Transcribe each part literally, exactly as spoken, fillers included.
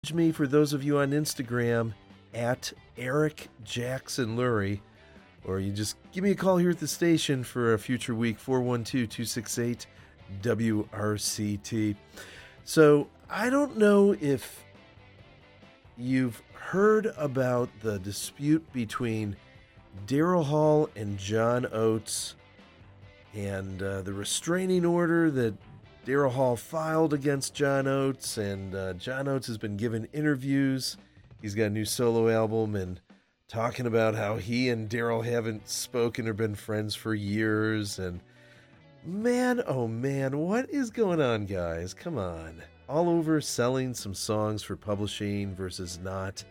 Me for those of you on Instagram at Eric Jackson Lurie, or you just give me a call here at the station for a future week, four one two, two six eight, W R C T. So I don't know if you've heard about the dispute between Daryl Hall and John Oates and uh, the restraining order that Daryl Hall filed against John Oates, and uh, John Oates has been given interviews. He's got a new solo album and talking about how he and Daryl haven't spoken or been friends for years. And man, oh man, what is going on, guys? Come on. All over selling some songs for publishing versus not.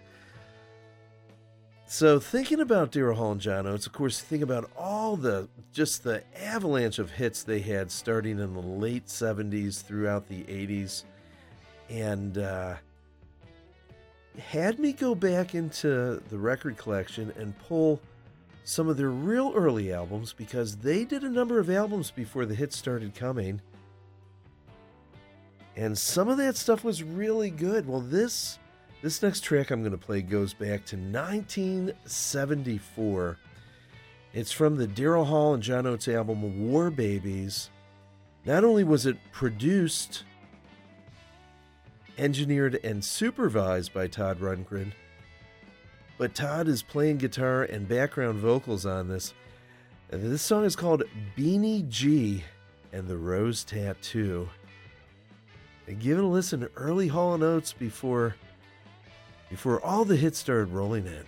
So thinking about Daryl Hall and John Oates, of course, think about all the, just the avalanche of hits they had starting in the late seventies throughout the eighties. And uh, had me go back into the record collection and pull some of their real early albums, because they did a number of albums before the hits started coming. And some of that stuff was really good. Well, this... This next track I'm going to play goes back to nineteen seventy-four. It's from the Daryl Hall and John Oates album War Babies. Not only was it produced, engineered, and supervised by Todd Rundgren, but Todd is playing guitar and background vocals on this. And this song is called Beanie G and the Rose Tattoo. And give it a listen to early Hall and Oates before... Before all the hits started rolling in.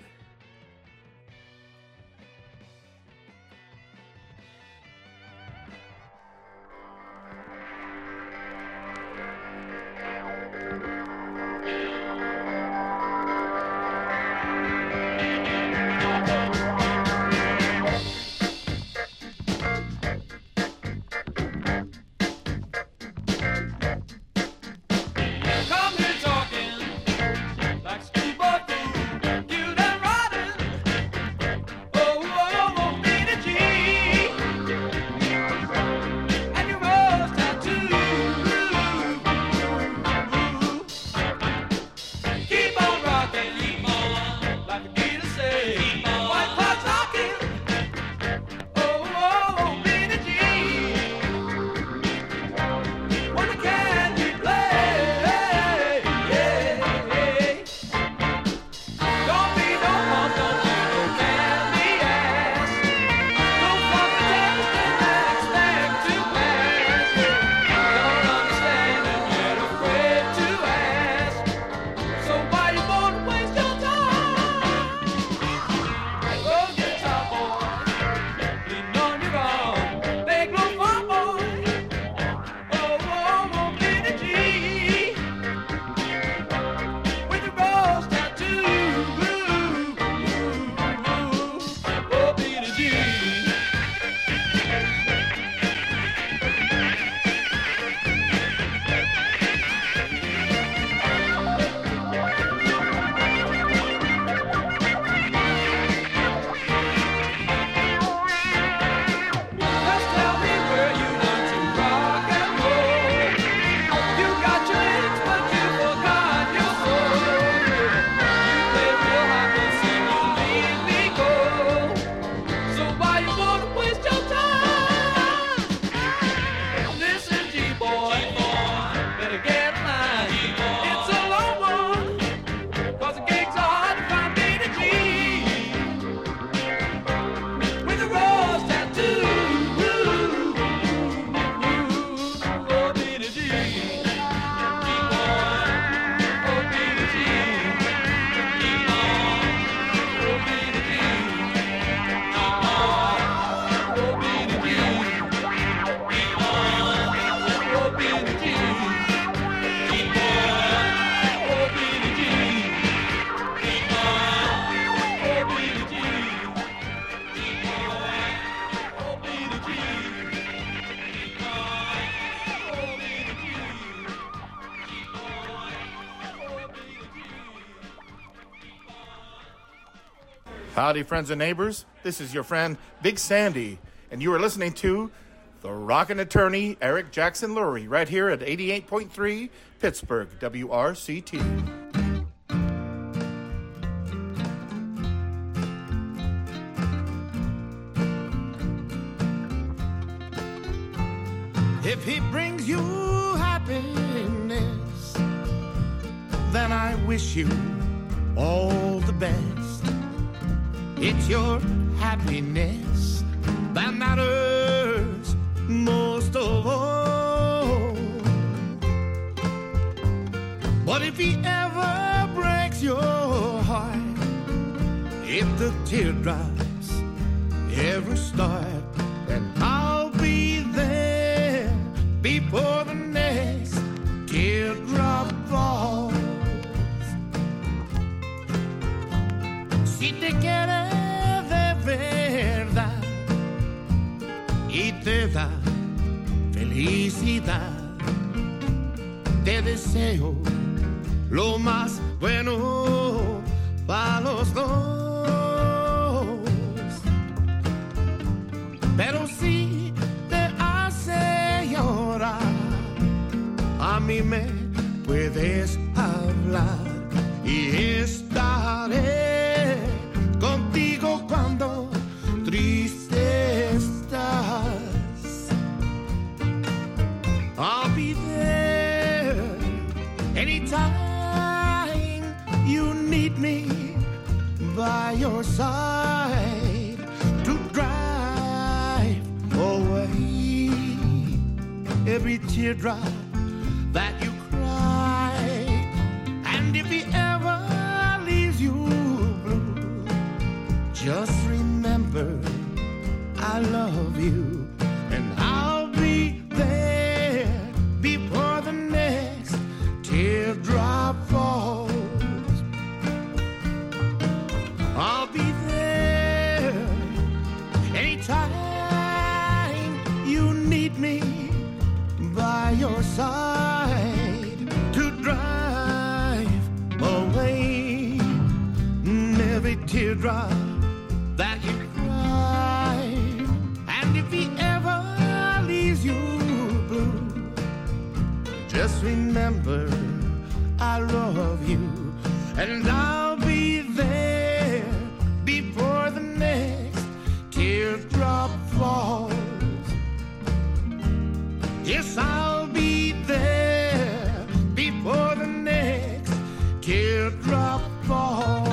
Howdy, friends and neighbors. This is your friend, Big Sandy, and you are listening to the Rockin' Attorney, Eric Jackson Lurie, right here at eighty-eight point three Pittsburgh, W R C T. If he brings you happiness, then I wish you all the best. It's your happiness that matters most of all. But if he ever breaks your heart, if the teardrops ever start, then I'll be there before the next teardrop falls. Si te quiere de verdad y te da felicidad, te deseo lo más bueno para los dos. Pero si te hace llorar, a mí me puedes hablar y estaré contigo cuando triste estás. I'll be there anytime you need me by your side to drive away every teardrop that you cry. And if he ever leaves you blue, just remember I love you, and I'll be there before the next teardrop falls. I'll be there anytime you need me by your side to drive away every teardrop that you cry. And if he ever leaves you blue, just remember I love you, and I'll be there before the next teardrop falls. Yes, I'll be there before the next teardrop falls.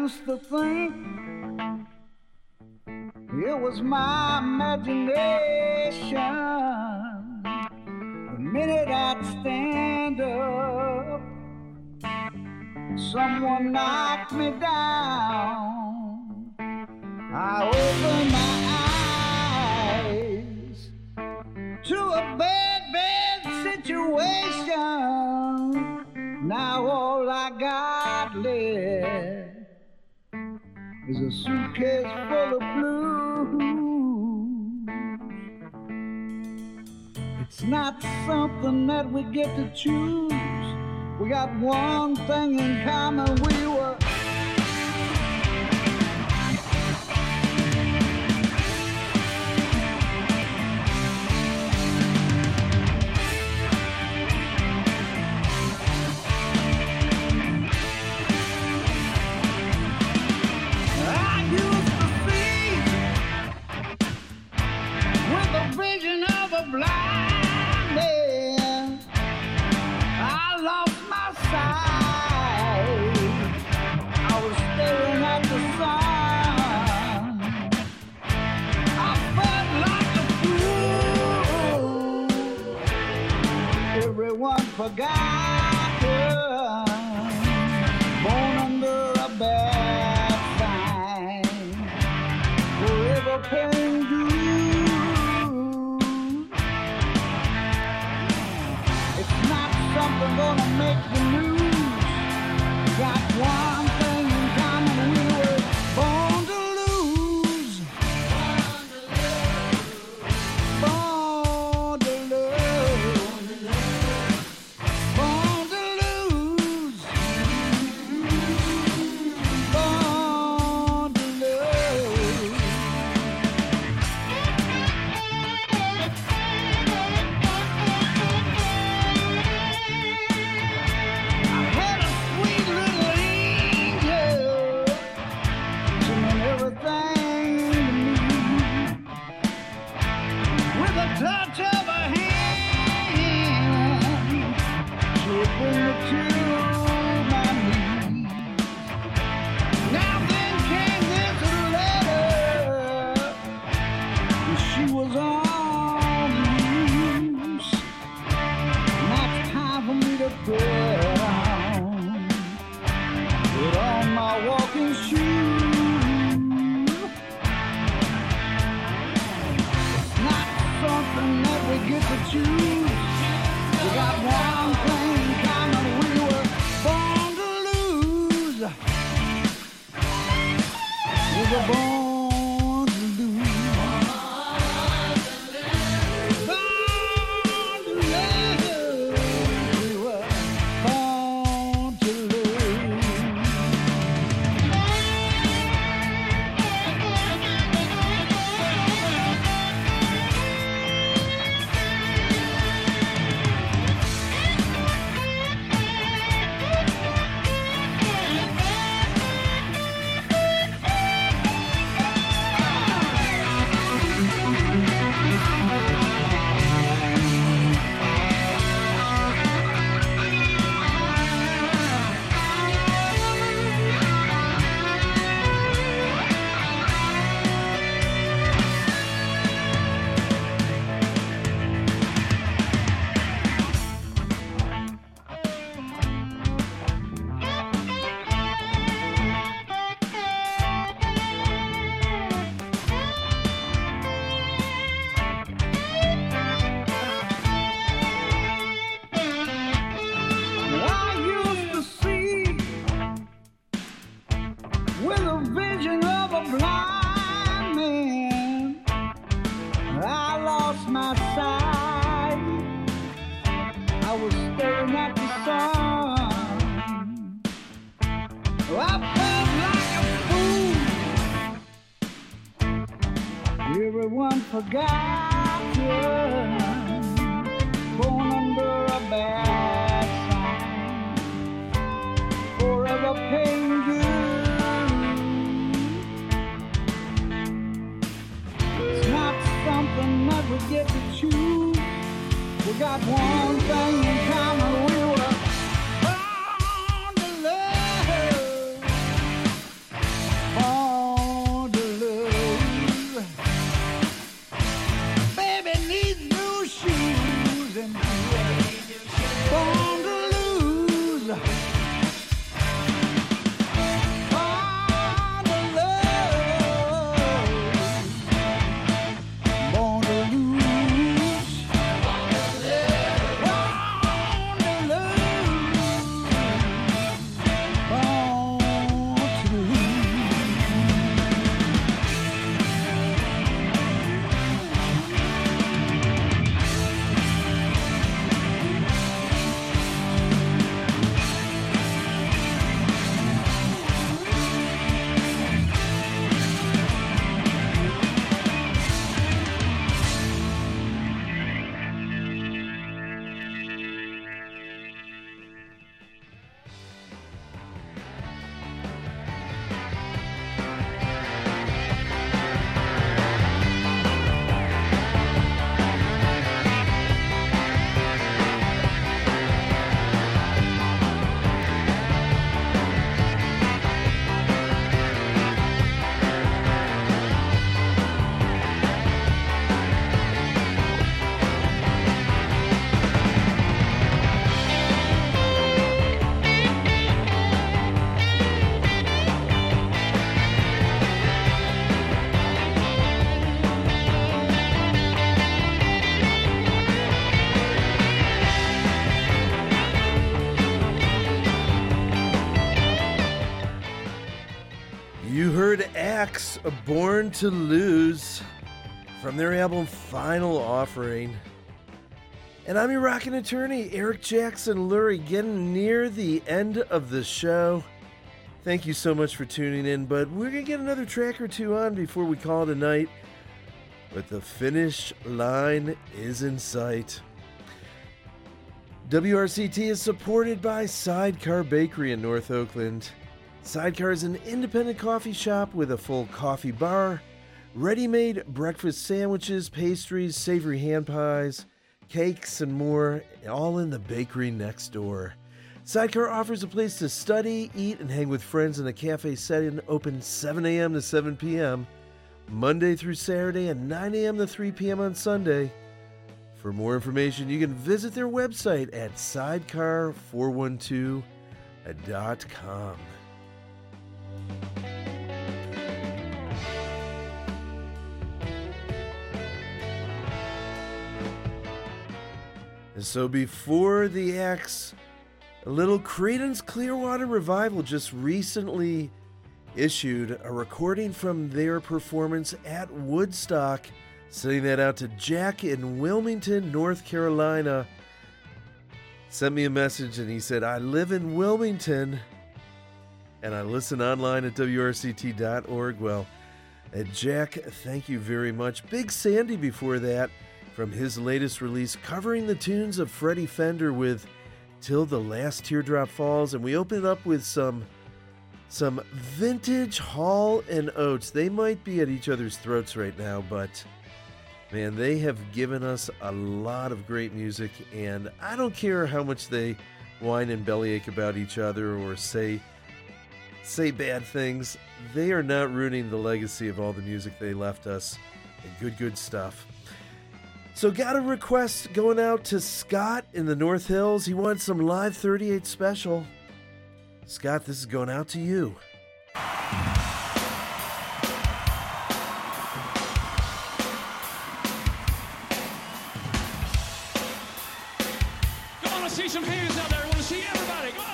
used to think it was my imagination. The minute I'd stand up, someone knocked me down. I opened my eyes to a bad, bad situation. Now all I got left is a suitcase full of blues. It's not something that we get to choose. We got one thing in common, we were blind man. I lost my sight. I was staring at the sun. I felt like a fool. Everyone forgotten. Born under a bad sign. Forever pain due. Something gonna make the news. Got one thing in common, we were born to lose. Born to lose. Born to lose. Born to lose. Touch of a hand, she would bring me to my knees. Now then came this letter, and she was on the loose. Now it's time for me to put on, put on my walking shoes. Something that we get to choose. We got one thing in common, we were born to lose. We were born to lose. Born to lose. We were born to lose. Everyone forgotten, born under a bad sign, forever pain due. It's not something that we get to choose. We got one thing in common, we were born to love. been born to lose. Born to love. Born to lose. Born to love. Born to lose. You heard Axe, Born to Lose, from their album Final Offering. And I'm your rockin' attorney, Eric Jackson Lurie, getting near the end of the show. Thank you so much for tuning in, but we're going to get another track or two on before we call it a night. But the finish line is in sight. W R C T is supported by Sidecar Bakery in North Oakland. Sidecar is an independent coffee shop with a full coffee bar, ready-made breakfast sandwiches, pastries, savory hand pies, cakes, and more, all in the bakery next door. Sidecar offers a place to study, eat, and hang with friends in a cafe setting, open seven a.m. to seven p.m., Monday through Saturday, and nine a.m. to three p.m. on Sunday. For more information, you can visit their website at sidecar four one two dot com. And so before the Axe, a little Creedence Clearwater Revival just recently issued a recording from their performance at Woodstock, sending that out to Jack in Wilmington, North Carolina. Sent me a message and he said, I live in Wilmington and I listen online at W R C T dot org. Well, uh, Jack, thank you very much. Big Sandy before that, from his latest release, covering the tunes of Freddie Fender with Till the Last Teardrop Falls. And we open it up with some some vintage Hall and Oates. They might be at each other's throats right now, but man, they have given us a lot of great music. And I don't care how much they whine and bellyache about each other or say say bad things. They are not ruining the legacy of all the music they left us. And good, good stuff. So got a request going out to Scott in the North Hills. He wants some Live thirty-eight special. Scott, this is going out to you. I want to see some hands out there. I want to see everybody. Go!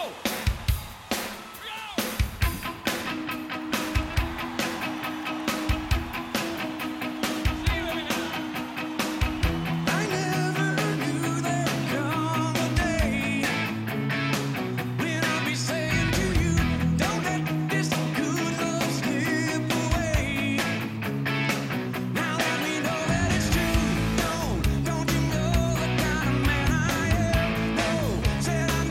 Said I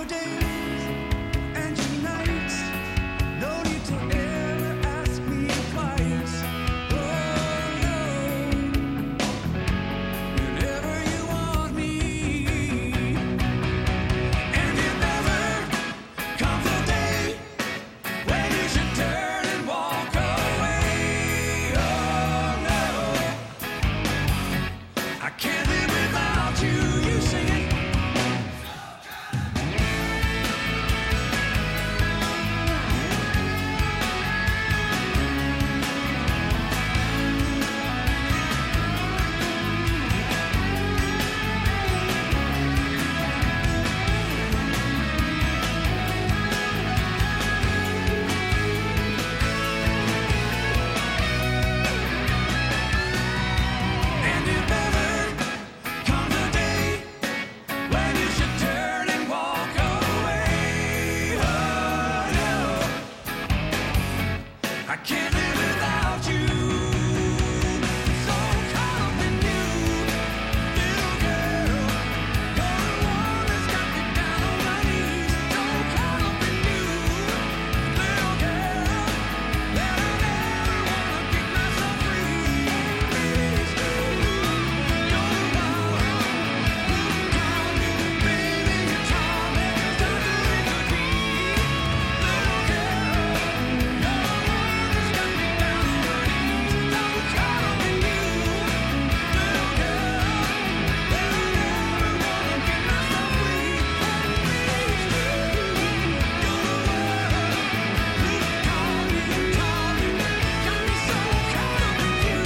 your days and your nights. No need to ever ask me twice. Oh no, whenever you want me. And if ever comes a day when you should turn and walk away, oh no, I can't live without you. You sing it. And if ever comes a day when you should turn and walk away, oh no, I can't live without you. So come and you, little girl, you're the one that's got me down on my knees. So come and you, little girl, that I never wanna keep myself free. Please do. You're the one who called me, baby. You taught me just how good it could be. Little girl, you're the one that's got me down on my knees. So come and you, little girl, that I never wanna keep myself free. Please do. You're the one who called me, you taught me, got me so caught up in you.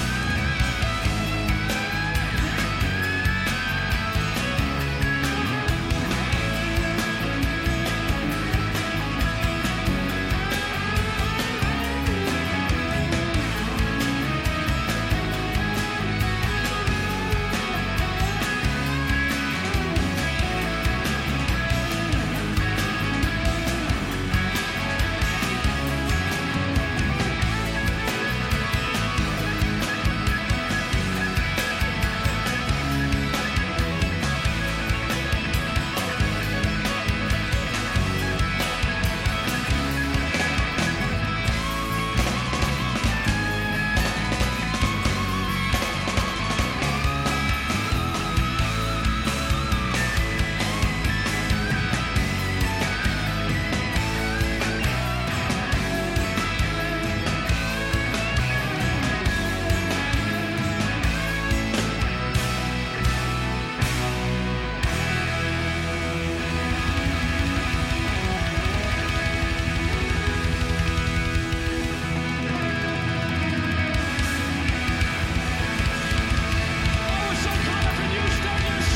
Oh, it's so caught up in you, Stonius.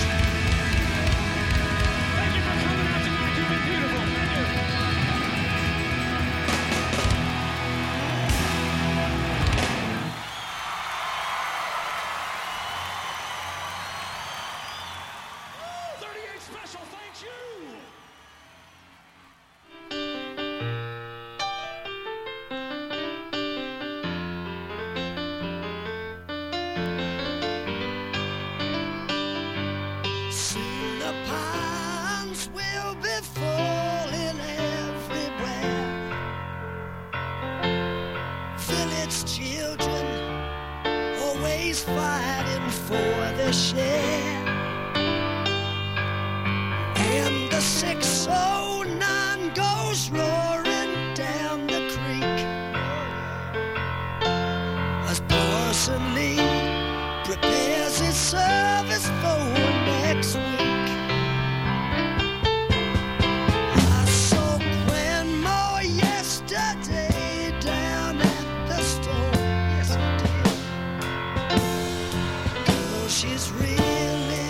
Thank you for coming out tonight. You've been beautiful. Thank you. thirty-eight special, thank you. Soon the pines will be falling everywhere. Village children always fighting for their share. And the six oh nine goes roaring down the creek as Parson Lee prepares his service for next week. I saw Grandma yesterday down at the store. Yes, I did. Girl, she's really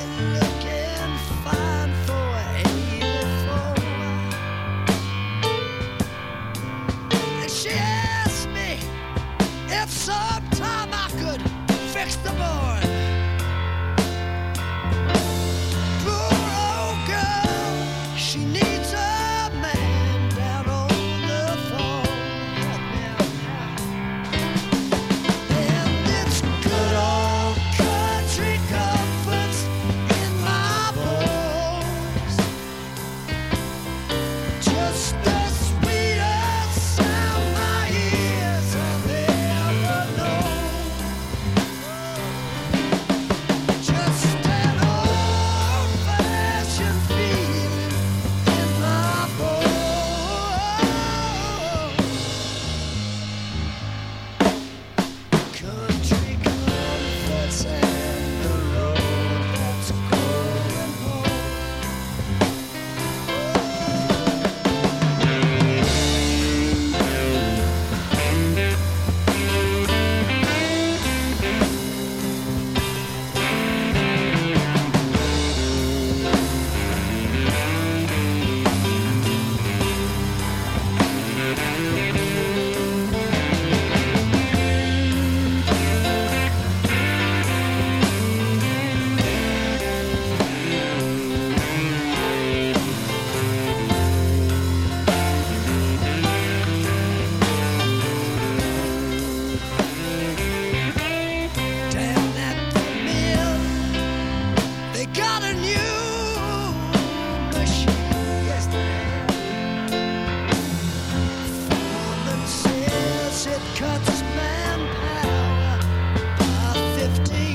got a new machine. Yes, they have. Foreman says it cuts manpower by fifteen.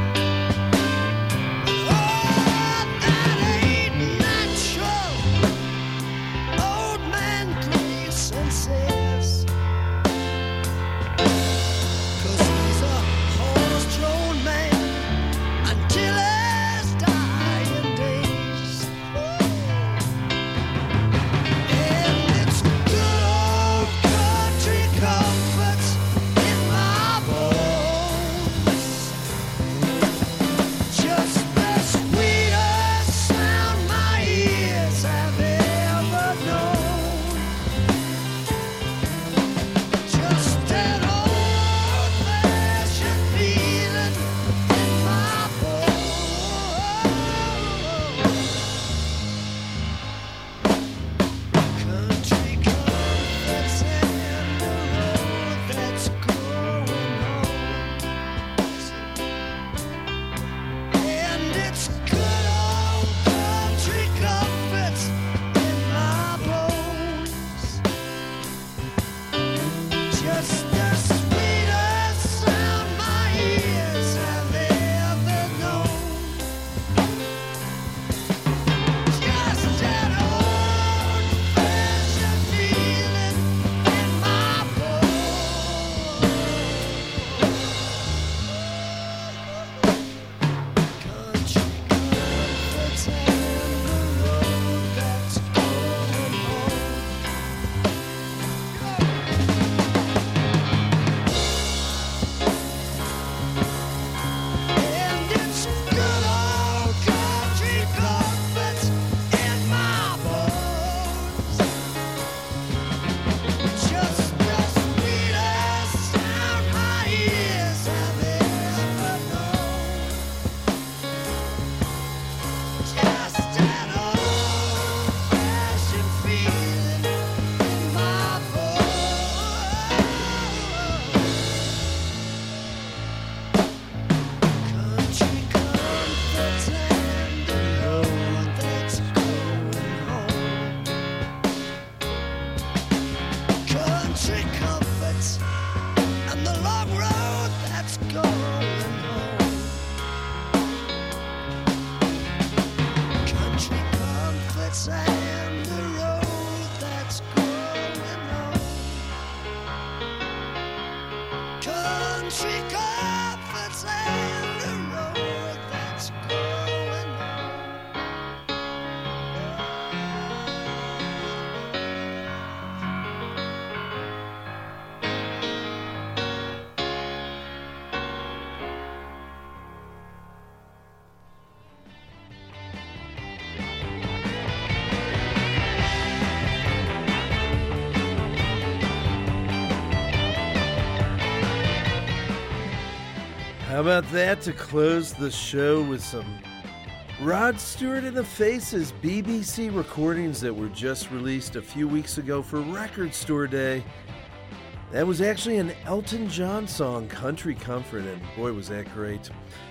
Oh, that ain't natural. Old man Gleason says, 'cause he's a horse-drawn man until his dying days. And it's good old country comforts in my bones. Just the sweetest sound my ears have ever known. Just an old-fashioned feeling in my bones. Country comforts and the road that's going home. And it's good old country comforts in my bones. Just the sweetest sound my ears have ever known. Just an old-fashioned feeling in my bones. Country comforts and the road that's going home. And it's good old country comforts in my bones. Just the sweetest sound my ears have ever known. Just an old-fashioned feeling in my bones. Country comforts and the road that's going home. Country comforts and the long road that's going home. Country comforts and the road that's going home. Country comforts and the road that's going home. How about that to close the show with some Rod Stewart and the Faces B B C recordings that were just released a few weeks ago for Record Store Day. That was actually an Elton John song, Country Comfort, and boy, was that great.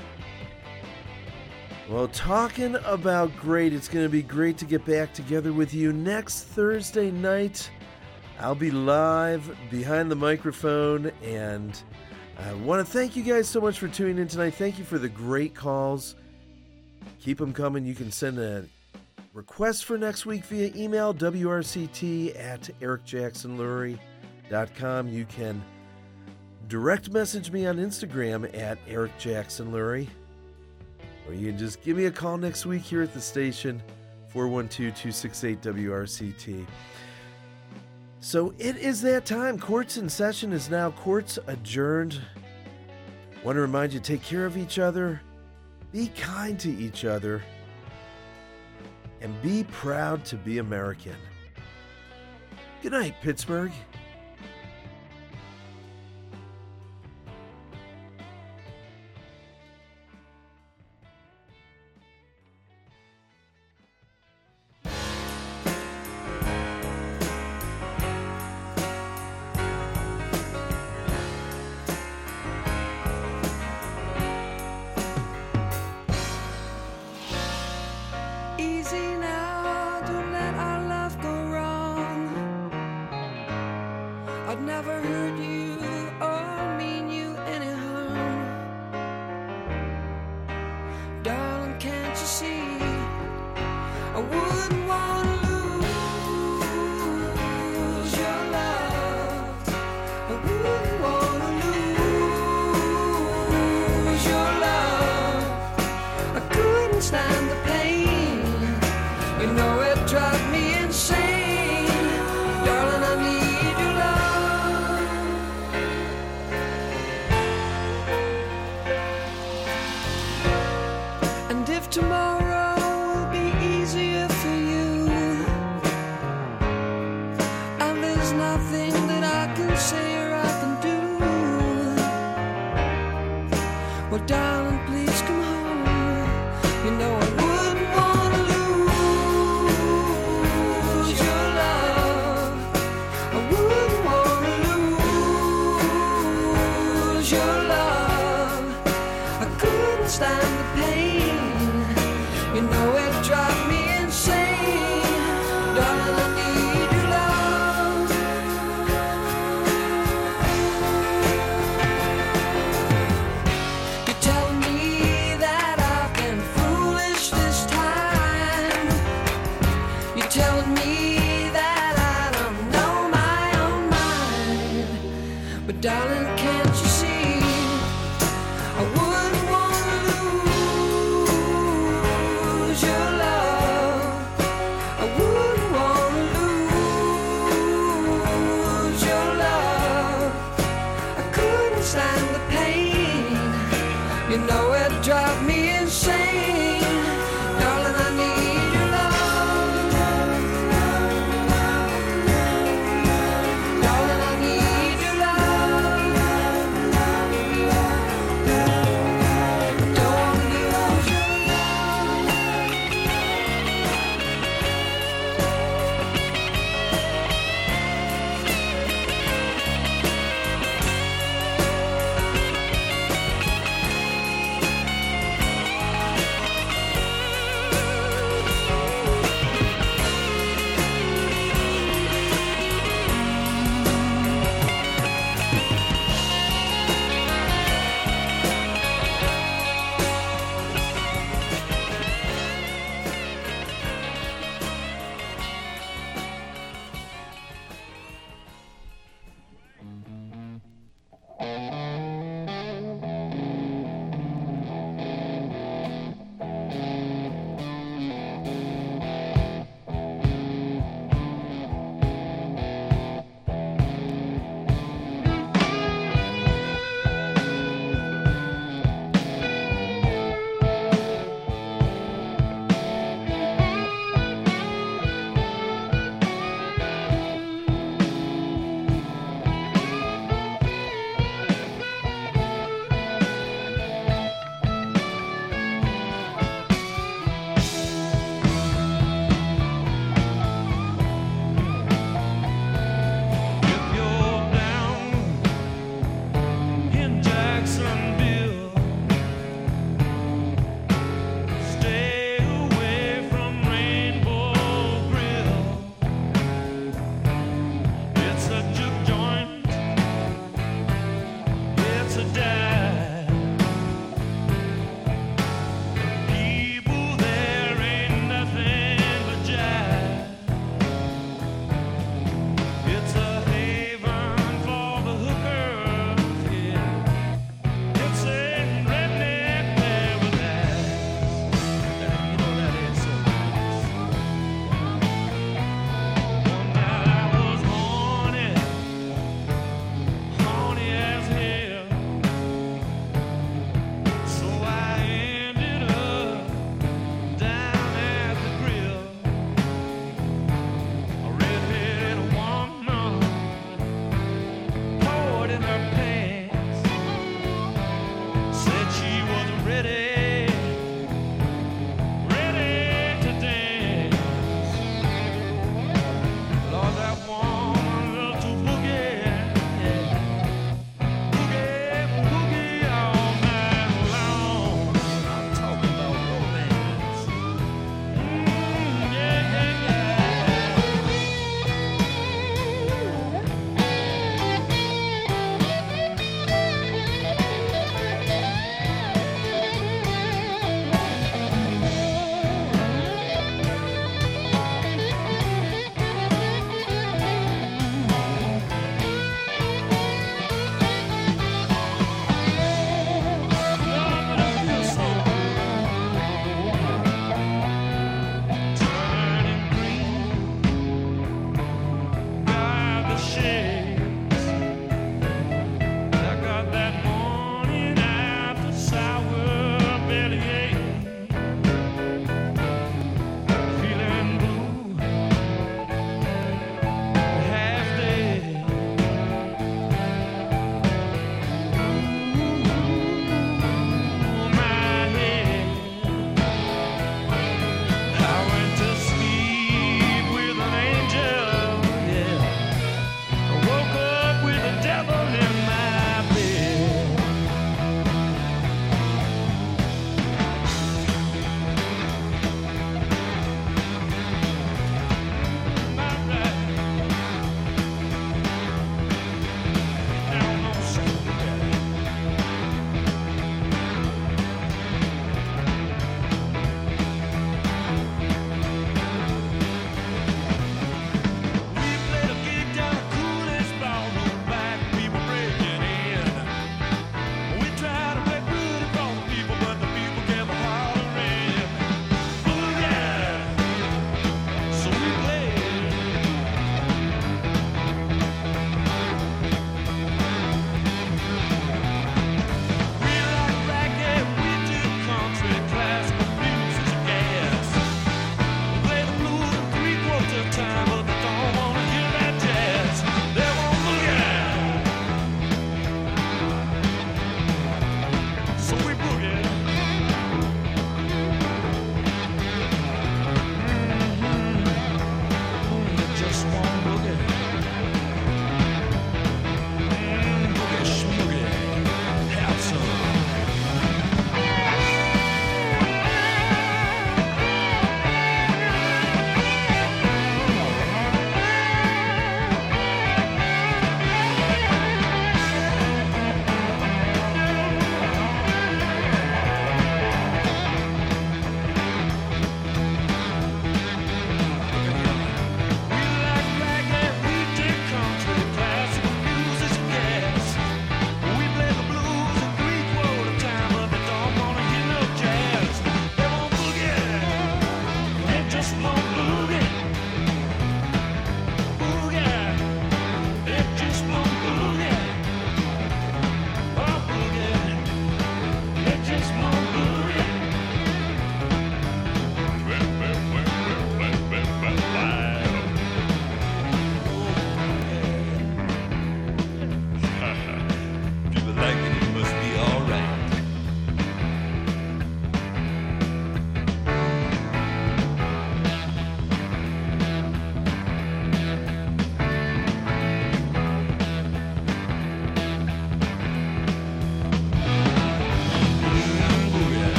Well, talking about great, it's going to be great to get back together with you next Thursday night. I'll be live behind the microphone, and I want to thank you guys so much for tuning in tonight. Thank you for the great calls. Keep them coming. You can send a request for next week via email, W R C T at eric jackson lurie dot com. You can direct message me on Instagram at eric jackson lurie. Or you can just give me a call next week here at the station, four one two, two six eight, W R C T. So it is that time. Courts in session is now. Courts adjourned. Want to remind you, take care of each other, be kind to each other, and be proud to be American. Good night, Pittsburgh. easy now, don't let our love go wrong. I'd never hurt you or mean you any harm. Darling, can't you see? I wouldn't want to lose your love. I wouldn't want to lose your love. I couldn't stand the pain. You know it drives me insane. Darling, I need your love. And if tomorrow will be easier for you, and there's nothing that I can say or I can do, well, darling, please come home. You know I wouldn't want to lose your love. I wouldn't want to lose your love. I couldn't stand the pain. You know it drives me insane. Darling, I need your love. You're telling me that I've been foolish this time. You're telling me that I don't know my own mind. But darling, can't you see? I wouldn't want to lose your love. I wouldn't want to lose your love. I couldn't stand the pain. You know it drives me insane. Darling, I need your love. Darling, I need your love.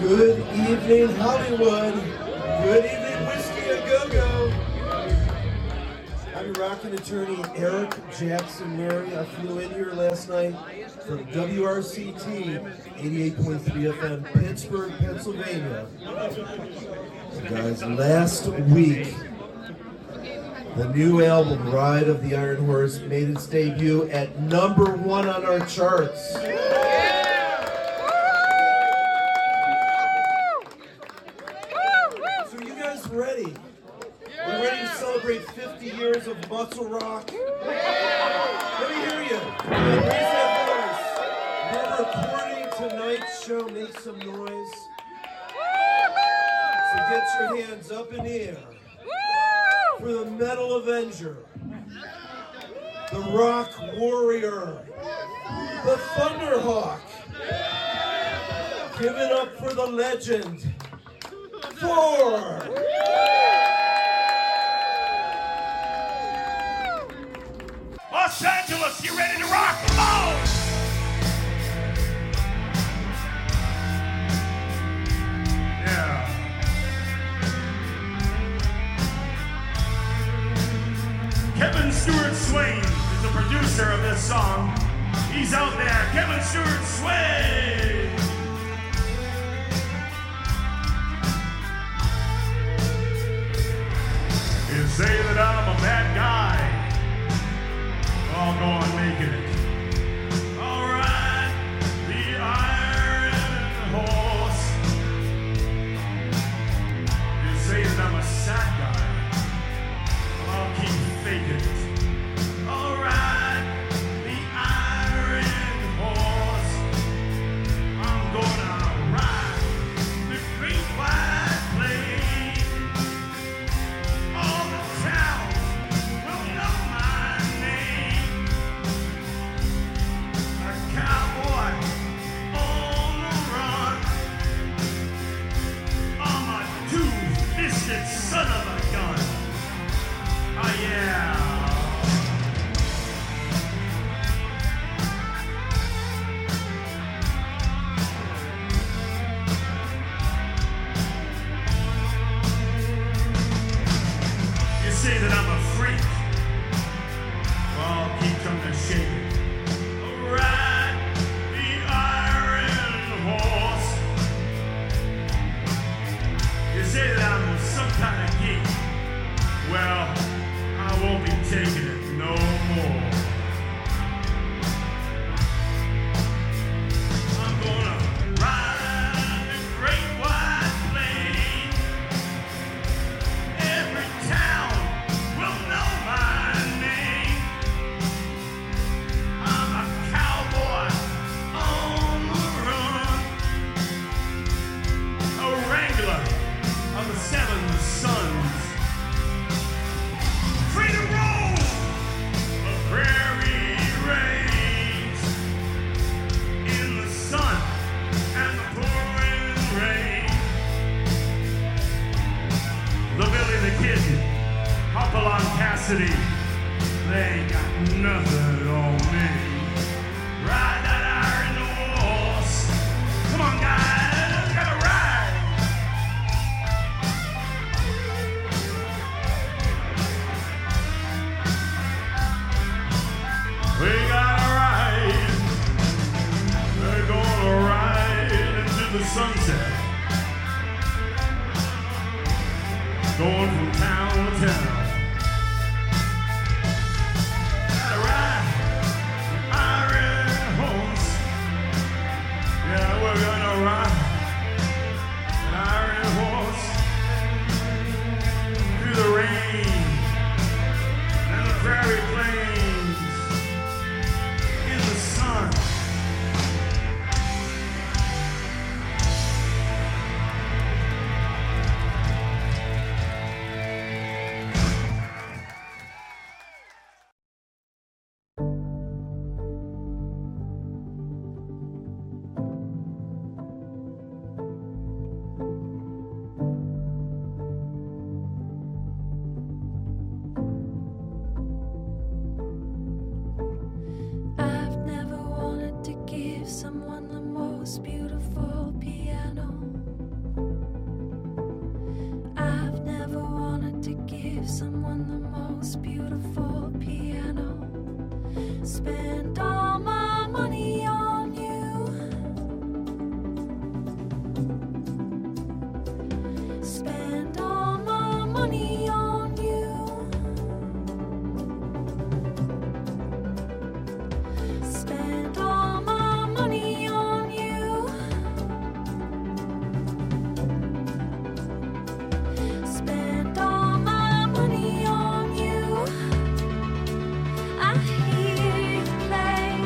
Good evening, Hollywood. Good evening, Whiskey A Go Go. I'm your rockin' attorney, Eric Jackson Murray. I flew in here last night from W R C T eighty-eight point three F M, Pittsburgh, Pennsylvania. So guys, last week, the new album, Ride of the Iron Horse, made its debut at number one on our charts. So you guys ready? We're ready to celebrate fifty years of muscle rock. Let me hear you. Raise that voice. We're recording tonight's show. Make some noise. So get your hands up in the air for the Metal Avenger, the Rock Warrior, the Thunderhawk. Give it up for the legend, Thor. Los Angeles, you ready to rock? Oh! Yeah. Kevin Stewart Swain is the producer of this song. He's out there. Kevin Stewart Swain. You say that I'm a bad guy. I'll go on making it. All right, the Iron Horse. You say that I'm a sad guy. I'll keep faking it. All right, the Iron Horse. I'm gonna ride the great white plane. All the town will know my name. A cowboy on the run. I'm a two-fisted son of a gun. Oh yeah. You say that I'm a freak. Well, I'll keep trying to shake it. Ride the Iron Horse. You say that I'm some kind of geek. Well, I won't be taking it no more. I'm gonna ride the great white plane. Every town will know my name. I'm a cowboy on the run. A wrangler of the seven sons. Free to roam the prairie range in the sun and the pouring rain. The Billy the Kid, Hopalong Cassidy, they ain't got nothing on me. Ride that iron horse. Come on, guys, gotta ride. We gotta ride. We're gonna ride into the sunset. Going from town to town. Gotta ride the Iron Horse. Yeah, we're gonna ride an Iron Horse through the rain and the prairie plains in the sun. I've never wanted to give someone the most beautiful piano. most beautiful piano. Spend all my money on you. Spend all my money on you. Spend all my money on you. Spend all my money on you. I hear you play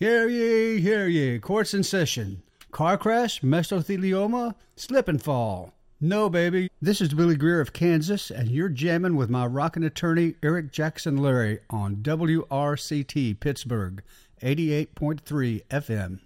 Hear ye, hear ye. Court's in session. Car crash, mesothelioma, slip and fall. No, baby. This is Billy Greer of Kansas, and you're jamming with my rockin' attorney, Eric Jackson Lurie, on W R C T Pittsburgh, eighty-eight point three F M.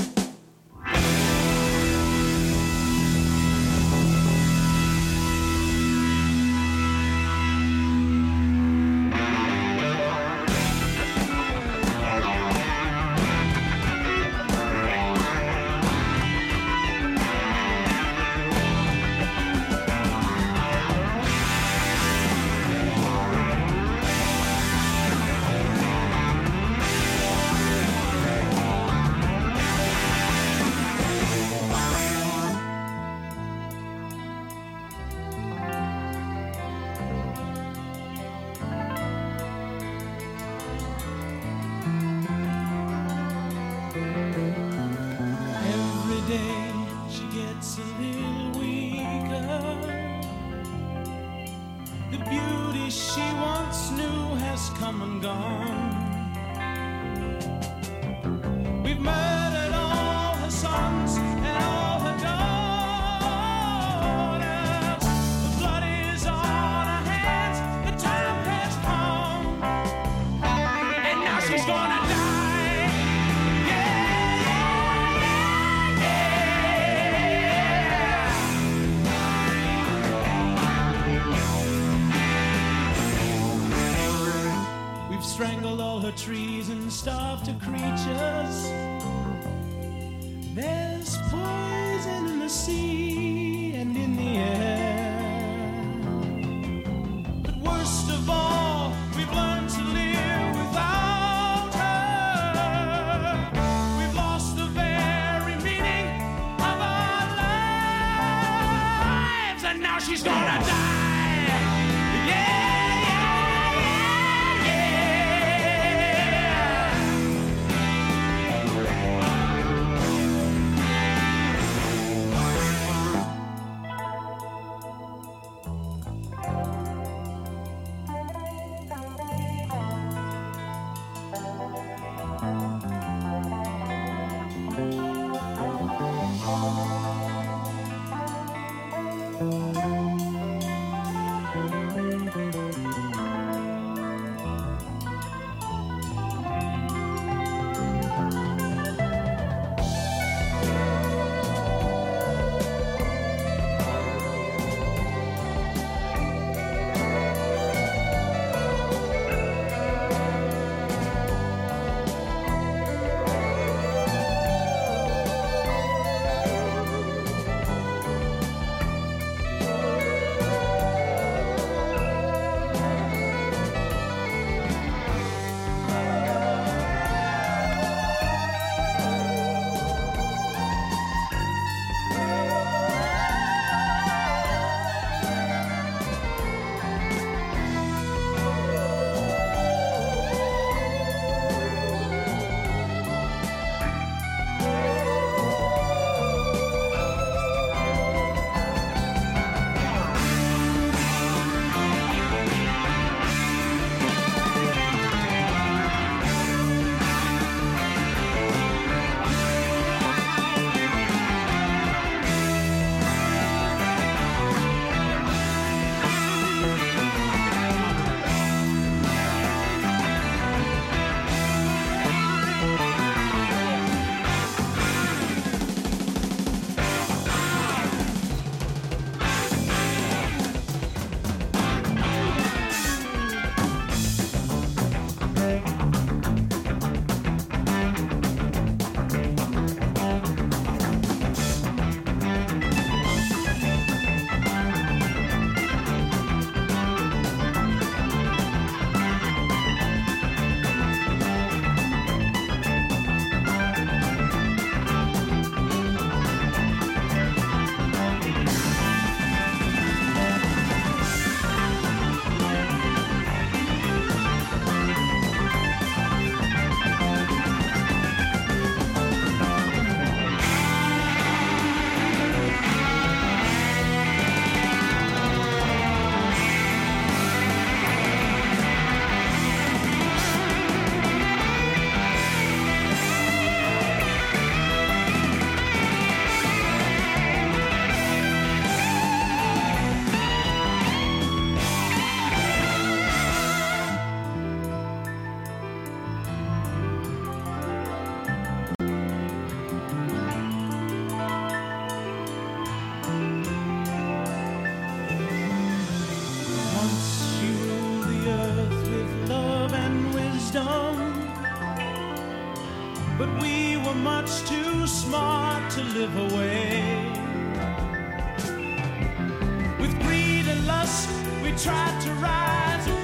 Every day she gets a little weaker. The beauty she once knew has come and gone. We've murdered all her sons and all her daughters. The blood is on her hands, the time has come, and now she's gonna die. We've strangled all her trees and starved her creatures. There's poison in the sea and in the air. But worst of all, we've learned to live without her. We've lost the very meaning of our lives, and now she's gonna die. Yeah. tried to rise